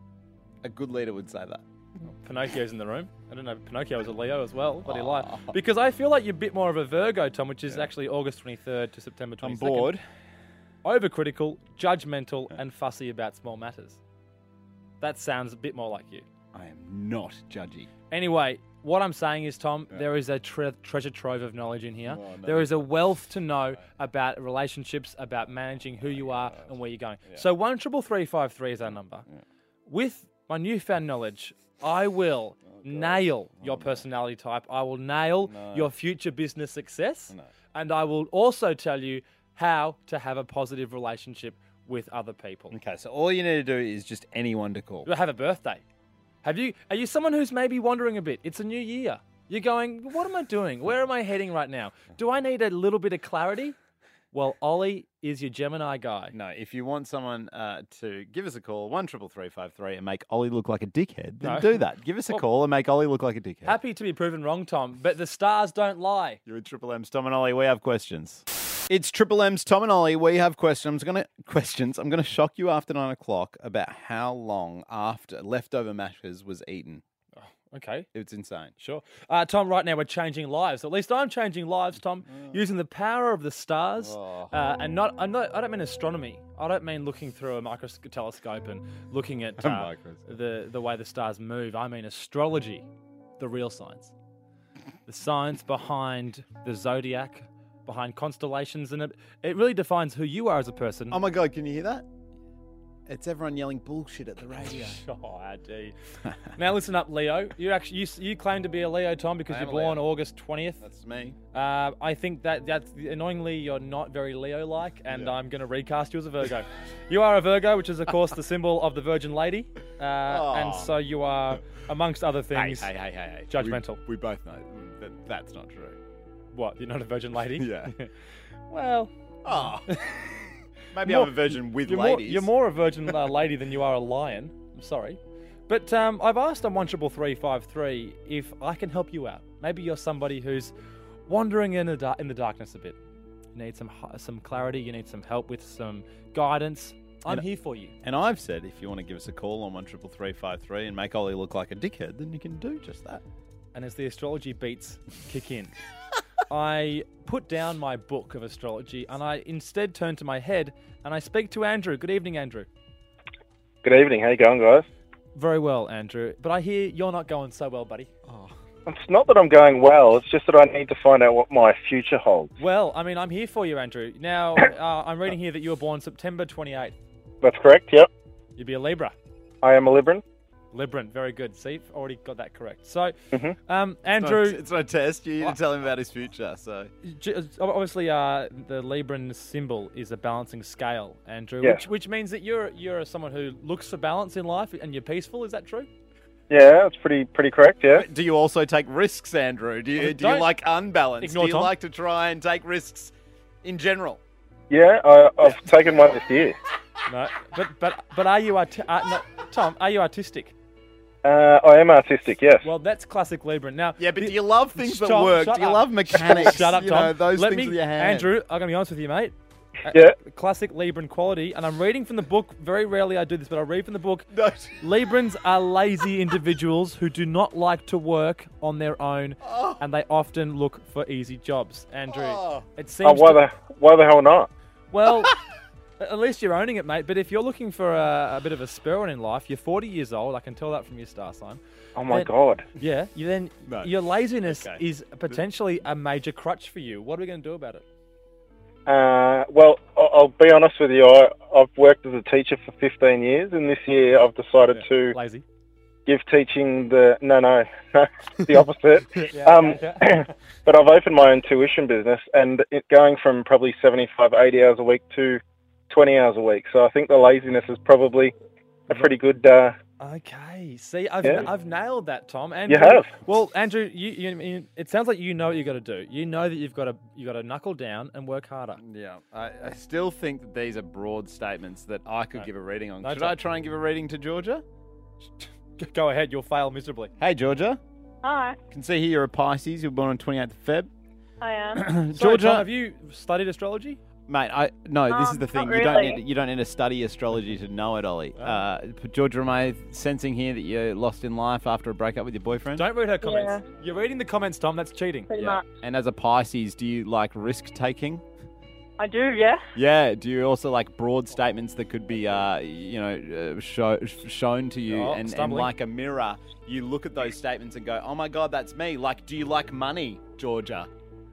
A good leader would say that. Pinocchio's in the room. I don't know, Pinocchio was a Leo as well, but he lied. Because I feel like you're a bit more of a Virgo, Tom, which is actually August 23rd to September 22nd. I'm bored. Overcritical, judgmental, and fussy about small matters. That sounds a bit more like you. I am not judgy. Anyway, what I'm saying is, Tom, there is a treasure trove of knowledge in here. There is a wealth to know about relationships, about managing who you are and where you're going. So 133353 is our number. With my newfound knowledge, I will nail your personality type. I will nail your future business success. And I will also tell you how to have a positive relationship with other people. Okay, so all you need to do is just anyone to call. Have a birthday. Are you someone who's maybe wondering a bit? It's a new year. You're going, what am I doing? Where am I heading right now? Do I need a little bit of clarity? Well, Ollie is your Gemini guy. No, if you want someone to give us a call, 133353, and make Ollie look like a dickhead, then do that. Give us a call and make Ollie look like a dickhead. Happy to be proven wrong, Tom, but the stars don't lie. You're with Triple M's Tom and Ollie. We have questions. It's Triple M's Tom and Ollie. We have questions. I'm going to shock you after 9 o'clock about how long after leftover mashes was eaten. Okay. It's insane. Sure. Tom, right now we're changing lives. At least I'm changing lives, Tom, using the power of the stars. And I don't mean astronomy. I don't mean looking through a telescope and looking at the way the stars move. I mean astrology, the real science. The science behind the zodiac, behind constellations, and it really defines who you are as a person. Oh my God, can you hear that? It's everyone yelling bullshit at the radio. Oh, I do. Now listen up, Leo. You claim to be a Leo, Tom, because you're born August 20th. That's me. I think that's annoyingly you're not very Leo-like, and I'm going to recast you as a Virgo. You are a Virgo, which is of course the symbol of the Virgin Lady, and so you are, amongst other things, hey, judgmental. We both know that that's not true. What? You're not a Virgin Lady? Yeah. Well. Oh. Maybe I'm a virgin with ladies. You're more a virgin lady than you are a lion. I'm sorry. But I've asked on 133353 if I can help you out. Maybe you're somebody who's wandering in the darkness a bit. You need some clarity. You need some help with some guidance. I'm here for you. And I've said if you want to give us a call on 133353 and make Ollie look like a dickhead, then you can do just that. And as the astrology beats kick in, I put down my book of astrology and I instead turn to my head and I speak to Andrew. Good evening, Andrew. Good evening. How you going, guys? Very well, Andrew. But I hear you're not going so well, buddy. Oh. It's not that I'm going well. It's just that I need to find out what my future holds. Well, I mean, I'm here for you, Andrew. Now, I'm reading here that you were born September 28th. That's correct, yep. You'd be a Libra. I am a Libran. Libran, very good. See, already got that correct. So, Andrew... It's no test. You need to tell him about his future. So, obviously, the Libran symbol is a balancing scale, Andrew, Yeah. which means that you're someone who looks for balance in life and you're peaceful. Is that true? Yeah, that's pretty correct, yeah. do you also take risks, Andrew? Do you like unbalance? Ignore Do you Tom. like to try and take risks in general? Yeah, I've taken one this year. No, but are you no, Tom? Are you artistic? I am artistic, yes. Well, that's classic Libran. Now, Yeah, but do you love things that Tom, work? shut Do you up. love mechanics? Shut up, You Tom. know, those Let things me, with your hands. Andrew, I'm going to be honest with you, mate. Yeah. Classic Libran quality, and I'm reading from the book. Very rarely I do this, but I read from the book. Librans are lazy individuals who do not like to work on their own, and they often look for easy jobs. Andrew, it seems. Why the hell not? Well, at least you're owning it, mate. But if you're looking for a bit of a spur in life, you're 40 years old. I can tell that from your star sign. Oh my God. Yeah. No. Your laziness Okay. is potentially a major crutch for you. What are we going to do about it? Well, I'll be honest with you. I've worked as a teacher for 15 years, and this year I've decided to Lazy. give teaching the the opposite. Yeah. But I've opened my own tuition business, and it going from probably 75, 80 hours a week to 20 hours a week. So I think the laziness is probably a pretty good. Okay. See, I've Yeah. nailed that, Tom. Andrew, You have. Well, Andrew, you it sounds like you know what you got to do. You know that you got to knuckle down and work harder. Yeah, I still think that these are broad statements that I could give a reading on. No, Should Tom. I try and give a reading to Georgia? Go ahead. You'll fail miserably. Hey, Georgia. Hi, Can see here you're a Pisces. You were born on 28th of Feb. I am. Sorry, Georgia, Tom, have you studied astrology? Mate, this is the thing. not You don't really. need you don't need to study astrology to know it, Ollie. Georgia, am I sensing here that you're lost in life after a breakup with your boyfriend? Don't read her comments. You're reading the comments, Tom. That's cheating. Pretty much. And as a Pisces, do you like risk taking? I do, yeah. Yeah. Do you also like broad statements that could be, shown to you, and stumbling. like a mirror, you look at those statements and go, "Oh my God, that's me." Like, do you like money, Georgia?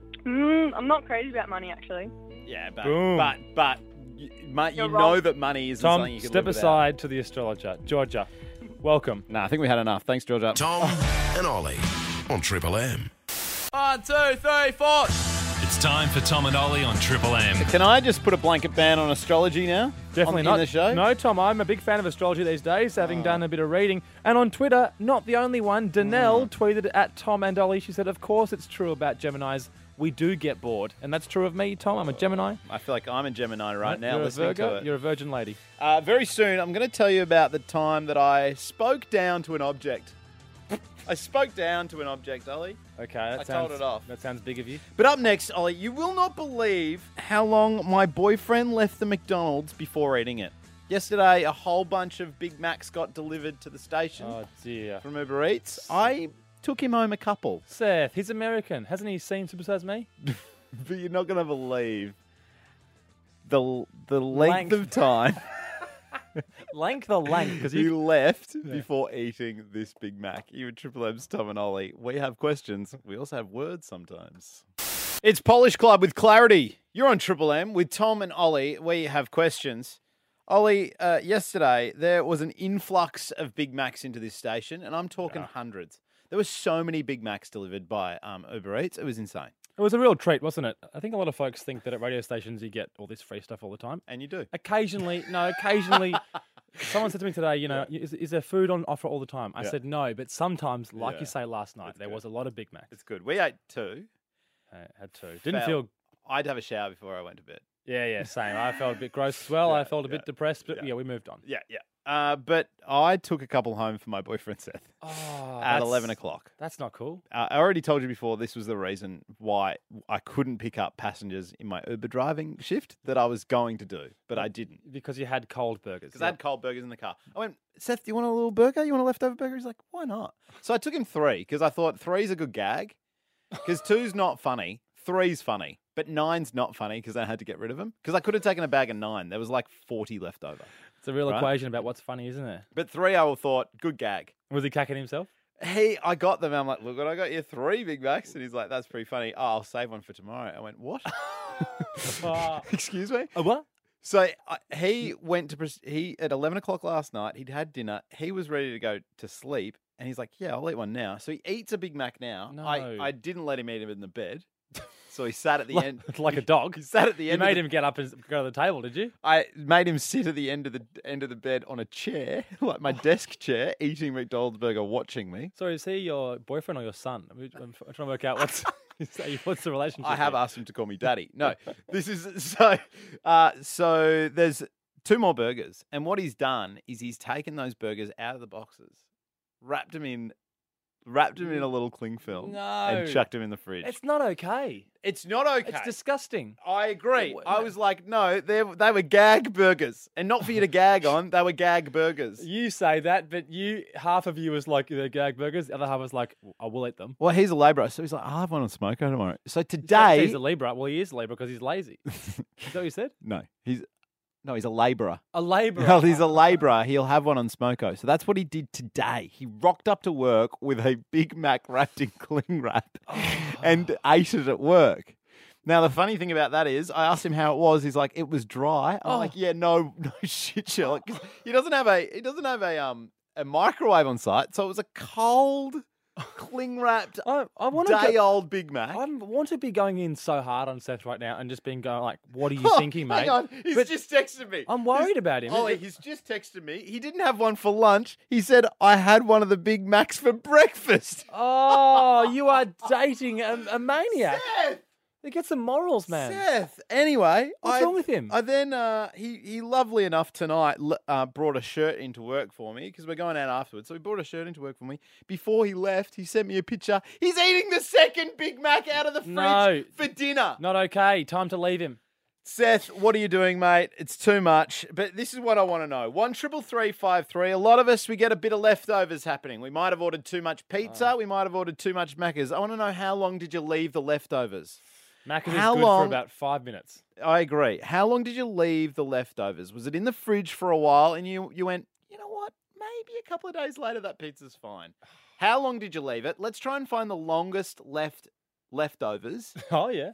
I'm not crazy about money, actually. Yeah, Boom. but mate, you You're know wrong. that money isn't Tom, something you can step live aside to the astrologer. Georgia, welcome. Nah, I think we had enough. Thanks, Georgia. Tom and Ollie on Triple M. 1, 2, 3, 4. It's time for Tom and Ollie on Triple M. Can I just put a blanket ban on astrology now? Definitely in not. the show? No, Tom, I'm a big fan of astrology these days, having done a bit of reading. And on Twitter, not the only one, Danelle tweeted at Tom and Ollie. She said, of course it's true about Geminis. We do get bored. And that's true of me, Tom. I'm a Gemini. I feel like I'm a Gemini right now You're a listening Virgo. to it. You're a virgin lady. Very soon, I'm going to tell you about the time that I spoke down to an object. I spoke down to an object, Ollie. Okay, I told it off. That sounds big of you. But up next, Ollie, you will not believe how long my boyfriend left the McDonald's before eating it. Yesterday, a whole bunch of Big Macs got delivered to the station Oh, dear. from Uber Eats. I took him home a couple. Seth, he's American. Hasn't he seen Supersize Me? But you're not going to believe the length of time Length or length? Because he left before eating this Big Mac. You and Triple M's Tom and Ollie. We have questions. We also have words sometimes. It's Polish Club with Clarity. You're on Triple M with Tom and Ollie. We have questions. Ollie, yesterday there was an influx of Big Macs into this station, and I'm talking hundreds. There were so many Big Macs delivered by Uber Eats. It was insane. It was a real treat, wasn't it? I think a lot of folks think that at radio stations you get all this free stuff all the time. And you do. Occasionally, someone said to me today, is there food on offer all the time? I said no, but sometimes, like you say last night, there was a lot of Big Macs. It's good. We ate two. Had two. Didn't feel... I'd have a shower before I went to bed. Yeah, same. I felt a bit gross as well. I felt a bit depressed, but yeah, we moved on. Yeah. But I took a couple home for my boyfriend Seth at 11 o'clock. That's not cool. I already told you before this was the reason why I couldn't pick up passengers in my Uber driving shift that I was going to do, but I didn't. Because you had cold burgers. Because I had cold burgers in the car. I went, Seth, do you want a little burger? You want a leftover burger? He's like, why not? So I took him 3 because I thought 3's a good gag because 2's not funny, 3's funny. But 9's not funny because I had to get rid of them. Because I could have taken a bag of 9. There was like 40 left over. It's a real equation about what's funny, isn't it? But 3, I thought, good gag. Was he cacking himself? I got them. I'm like, look, I got you 3 Big Macs. And he's like, that's pretty funny. Oh, I'll save one for tomorrow. I went, what? Excuse me? What? So he went to, at 11 o'clock last night, he'd had dinner. He was ready to go to sleep. And he's like, yeah, I'll eat one now. So he eats a Big Mac now. No. I didn't let him eat him in the bed. So he sat at the end. Like a dog. He sat at the end. You made him get up and go to the table, did you? I made him sit at the end of the bed on a chair, like my desk chair, eating McDonald's burger, watching me. So is he your boyfriend or your son? I'm trying to work out what's the relationship. I have asked him to call me daddy. No, this is so. So there's 2 more burgers, and what he's done is he's taken those burgers out of the boxes, wrapped them in a little cling film, and chucked them in the fridge. It's not okay. It's not okay. It's disgusting. I agree. I was like, no, they were gag burgers, and not for you to gag on. They were gag burgers. You say that, but half of you was like, they're gag burgers. The other half was like, I will eat them. Well, he's a labourer, so he's like, I'll have one on Smoko tomorrow. So today... He's a labourer. Well, he is a labourer because he's lazy. Is that what you said? No, he's a labourer. A labourer? Well, he's a labourer. He'll have one on Smoko. So that's what he did today. He rocked up to work with a Big Mac wrapped in cling wrap and ate it at work. Now, the funny thing about that is, I asked him how it was. He's like, it was dry. I'm like, yeah, no shit, Sherlock. 'Cause he doesn't have a microwave on site, so it was a cold, cling wrapped, day-old Big Mac. I want to be going in so hard on Seth right now and just going like, what are you thinking, mate? Hang on, he's just texted me. I'm worried about him. Oh, he's just texted me. He didn't have one for lunch. He said, I had one of the Big Macs for breakfast. Oh, you are dating a maniac. Seth! Get some morals, man. Seth. Anyway, what's wrong with him? I then he lovely enough tonight brought a shirt into work for me because we're going out afterwards. So he brought a shirt into work for me. Before he left, he sent me a picture. He's eating the second Big Mac out of the fridge for dinner. Not okay. Time to leave him. Seth, what are you doing, mate? It's too much. But this is what I want to know. 1-333-53. A lot of us, we get a bit of leftovers happening. We might have ordered too much pizza. We might have ordered too much Maccas. I want to know, how long did you leave the leftovers? Mac is good for about 5 minutes. I agree. How long did you leave the leftovers? Was it in the fridge for a while and you went, you know what, maybe a couple of days later that pizza's fine? How long did you leave it? Let's try and find the longest leftovers. Oh, yeah.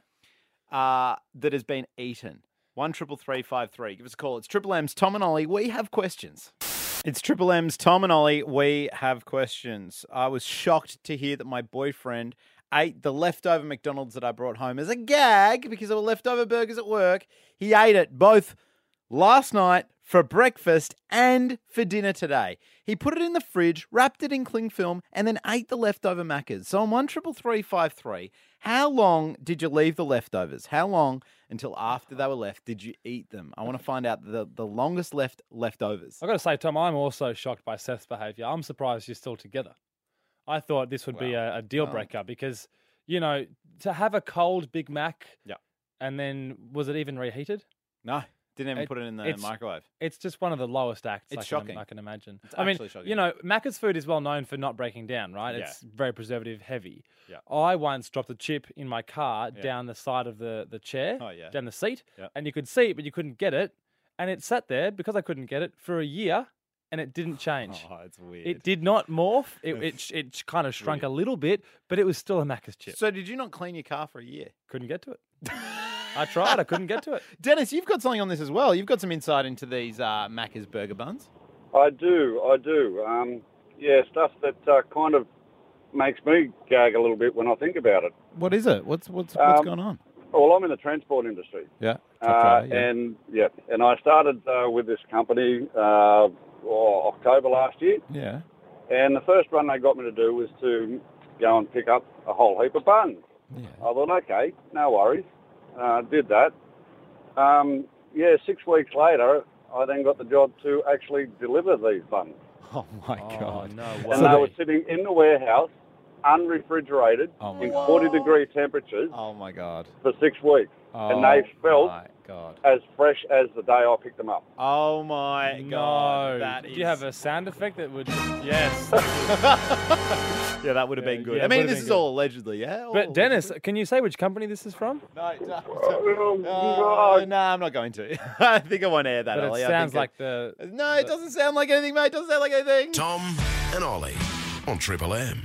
That has been eaten. 1-333-53. Give us a call. It's Triple M's Tom and Ollie. We have questions. It's Triple M's Tom and Ollie. We have questions. I was shocked to hear that my boyfriend ate the leftover McDonald's that I brought home as a gag because there were leftover burgers at work. He ate it both last night for breakfast and for dinner today. He put it in the fridge, wrapped it in cling film, and then ate the leftover Maccas. So on 1-333-53, how long did you leave the leftovers? How long until after they were left did you eat them? I want to find out the longest leftovers. I've got to say, Tom, I'm also shocked by Seth's behaviour. I'm surprised you're still together. I thought this would be a deal breaker because, you know, to have a cold Big Mac and then, was it even reheated? No, didn't even put it in the microwave. It's just one of the lowest acts It's I shocking. can imagine. It's I mean, actually shocking. you know, Macca's food is well known for not breaking down, right? Yeah. It's very preservative heavy. Yeah. I once dropped a chip in my car down the side of the chair, down the seat, and you could see it, but you couldn't get it. And it sat there, because I couldn't get it, for a year. And it didn't change. Oh, it's weird. It did not morph. It kind of shrunk a little bit, but it was still a Macca's chip. So did you not clean your car for a year? Couldn't get to it. I tried. I couldn't get to it. Dennis, you've got something on this as well. You've got some insight into these Macca's burger buns. I do. Yeah, stuff that kind of makes me gag a little bit when I think about it. What is it? What's going on? Well, I'm in the transport industry. Yeah. And I started with this company October last year. Yeah. And the first run they got me to do was to go and pick up a whole heap of buns. Yeah. I thought, okay, no worries. Did that. 6 weeks later, I then got the job to actually deliver these buns. Oh, my God. No And they were sitting in the warehouse, unrefrigerated, in 40-degree temperatures Oh, my God. for 6 weeks. And they felt my God. as fresh as the day I picked them up. Oh, my God. No. Did you have a sound effect that would... Yes. Yeah, that would have been good. yeah, I mean, would've this been is good. all allegedly, yeah? All But Dennis, can you say which company this is from? No, God. no, I'm not going to. I think I won't air that, But Ollie. it I sounds think like the... No, it doesn't sound like anything, mate. It doesn't sound like anything. Tom and Ollie on Triple M.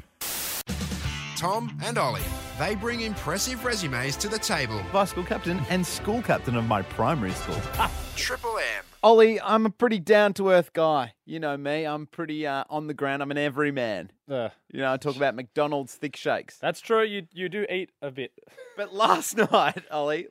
Tom and Ollie, they bring impressive resumes to the table. Vice school captain and school captain of my primary school. Triple M. Ollie, I'm a pretty down-to-earth guy. You know me. I'm pretty on the ground. I'm an everyman. You know, I talk about McDonald's thick shakes. That's true. You do eat a bit. But last night, Ollie,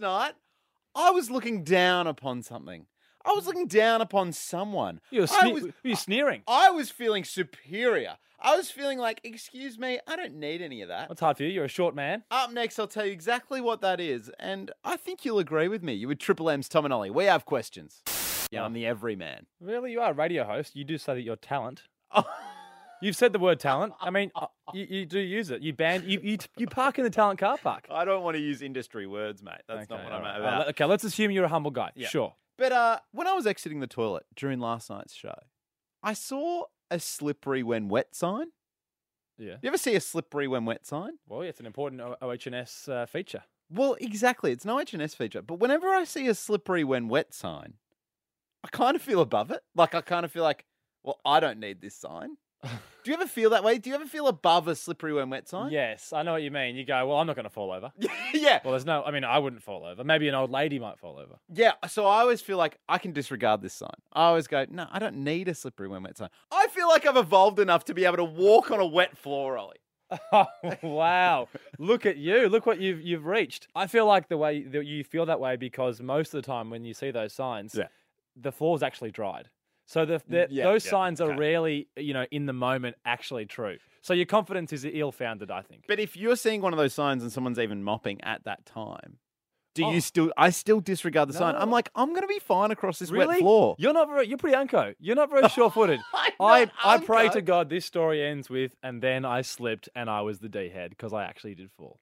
I was looking down upon something. I was looking down upon someone. You're sneering. I was feeling superior. I was feeling like, excuse me, I don't need any of that. What's hard for you? You're a short man. Up next, I'll tell you exactly what that is. And I think you'll agree with me. You with Triple M's Tom and Ollie. We have questions. Yeah, I'm the everyman. Really? You are a radio host. You do say that you're talent. You've said the word talent. I mean, you do use it. You park in the talent car park. I don't want to use industry words, mate. That's not what I'm about. Okay, let's assume you're a humble guy. Yeah. Sure. But when I was exiting the toilet during last night's show, I saw a slippery when wet sign. Yeah. You ever see a slippery when wet sign? Well, yeah, it's an important OH&S feature. Well, exactly. It's an OH&S feature. But whenever I see a slippery when wet sign, I kind of feel above it. Like, I kind of feel like, well, I don't need this sign. Do you ever feel that way? Do you ever feel above a slippery when wet sign? Yes, I know what you mean. You go, well, I'm not going to fall over. Yeah. Well, I wouldn't fall over. Maybe an old lady might fall over. Yeah, so I always feel like I can disregard this sign. I always go, no, I don't need a slippery when wet sign. I feel like I've evolved enough to be able to walk on a wet floor, Ollie. Oh, wow. Look at you. Look what you've reached. I feel like the way that you feel that way because most of the time when you see those signs, the floor's actually dried. So those signs are rarely, in the moment actually true. So your confidence is ill-founded, I think. But if you're seeing one of those signs and someone's even mopping at that time, I still disregard the sign. I'm like, I'm going to be fine across this wet floor. You're pretty unco. You're not very sure-footed. I pray to God this story ends with, and then I slipped and I was the D-head because I actually did fall.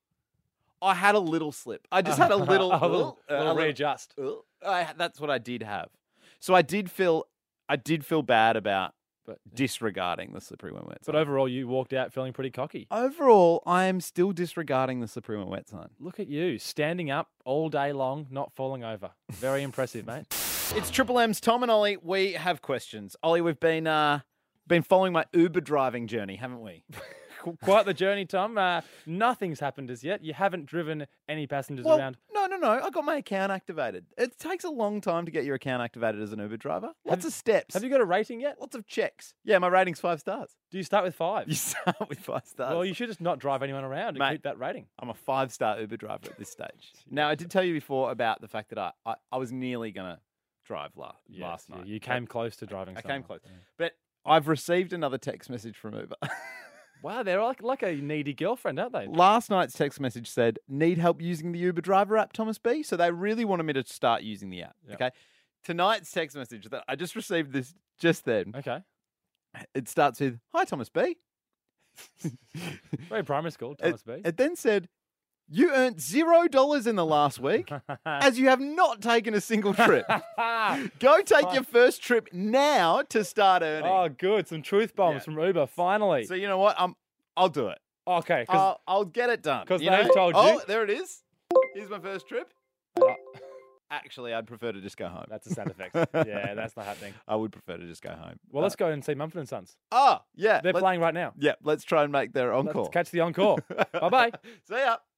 I had a little slip. I just had a little readjust. That's what I did have. So I did feel bad about disregarding the slippery when wet sign. But overall, you walked out feeling pretty cocky. Overall, I am still disregarding the slippery when wet sign. Look at you, standing up all day long, not falling over. Very impressive, mate. It's Triple M's Tom and Ollie. We have questions. Ollie, we've been following my Uber driving journey, haven't we? Quite the journey, Tom. Nothing's happened as yet. You haven't driven any passengers around. No. I got my account activated. It takes a long time to get your account activated as an Uber driver. Lots of steps. Have you got a rating yet? Lots of checks. Yeah, my rating's 5 stars. Do you start with 5? You start with 5 stars. Well, you should just not drive anyone around and keep that rating. I'm a 5-star Uber driver at this stage. Now, I did tell you before about the fact that I was nearly going to drive last night. You came close to driving. I came close. Yeah. But I've received another text message from Uber. Wow, they're like a needy girlfriend, aren't they? Last night's text message said, need help using the Uber driver app, Thomas B. So they really wanted me to start using the app. Yep. Okay. Tonight's text message that I just received this just then. Okay. It starts with, hi, Thomas B. Very primary school, Thomas B. It then said, you earned $0 in the last week as you have not taken a single trip. Go take your first trip now to start earning. Oh, good. Some truth bombs from Uber, finally. So you know what? I'll do it. Okay. I'll get it done. Because they've told you. Oh, there it is. Here's my first trip. Actually, I'd prefer to just go home. That's a sound effect. Yeah, that's not happening. I would prefer to just go home. Well, let's go and see Mumford & Sons. Oh, yeah. They're playing right now. Yeah, let's try and make their encore. Let's catch the encore. Bye-bye. See ya.